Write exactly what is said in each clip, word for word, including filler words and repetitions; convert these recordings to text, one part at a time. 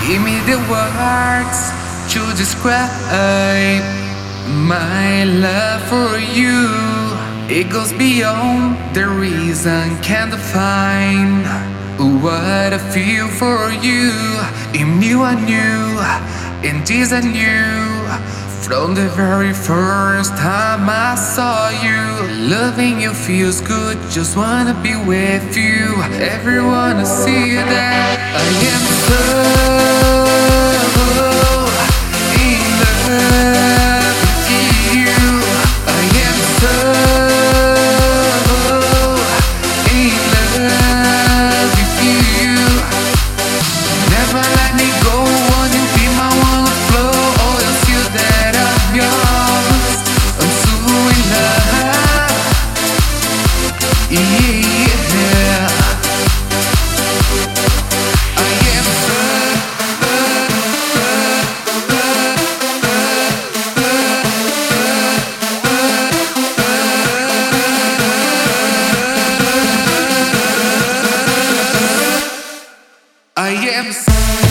Give me the words to describe my love for you. It goes beyond the reason can't define what I feel for you. In you I knew, in this I knew. From the very first time I saw you, loving you feels good, just wanna be with you. Everyone I see that I am so in love with you. I am so in love with you. Never let me go, won't you be my one flow? Oh, you'll feel that I'm yours. I'm so in love. Yeah, I am so. I am so.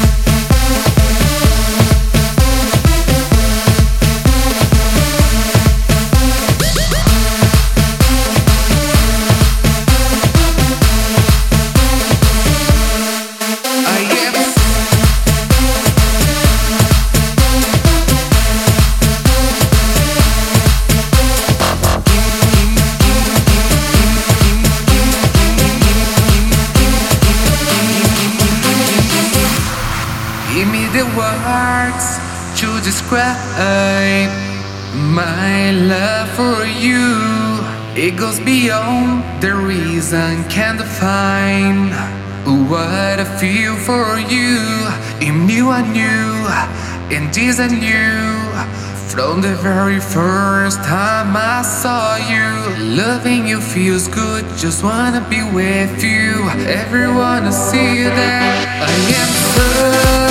Give me the words to describe my love for you. It goes beyond the reason can't define what I feel for you. In you I knew, in this I knew. From the very first time I saw you, loving you feels good, just wanna be with you. Everyone I see that I am so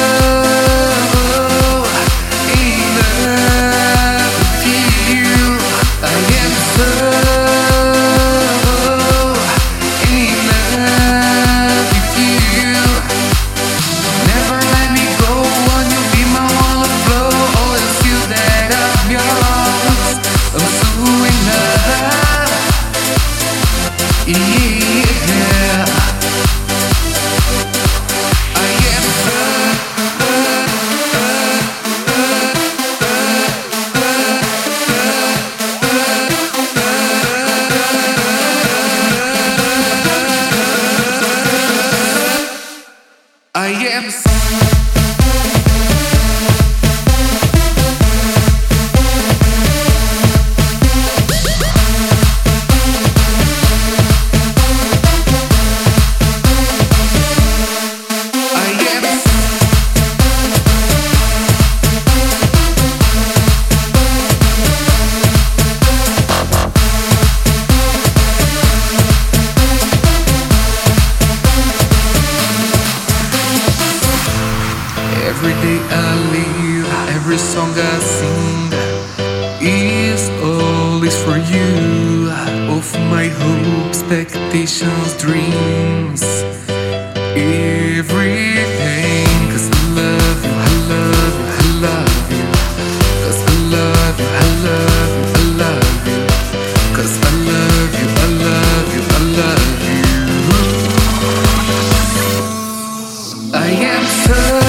I am so. Every day I live, every song I sing is always for you. Of my hopes, expectations, dreams, everything. Cause I love you, I love you, I love you. Cause I love you, I love you, I love you. Cause I love you, I love you, I love you. I am so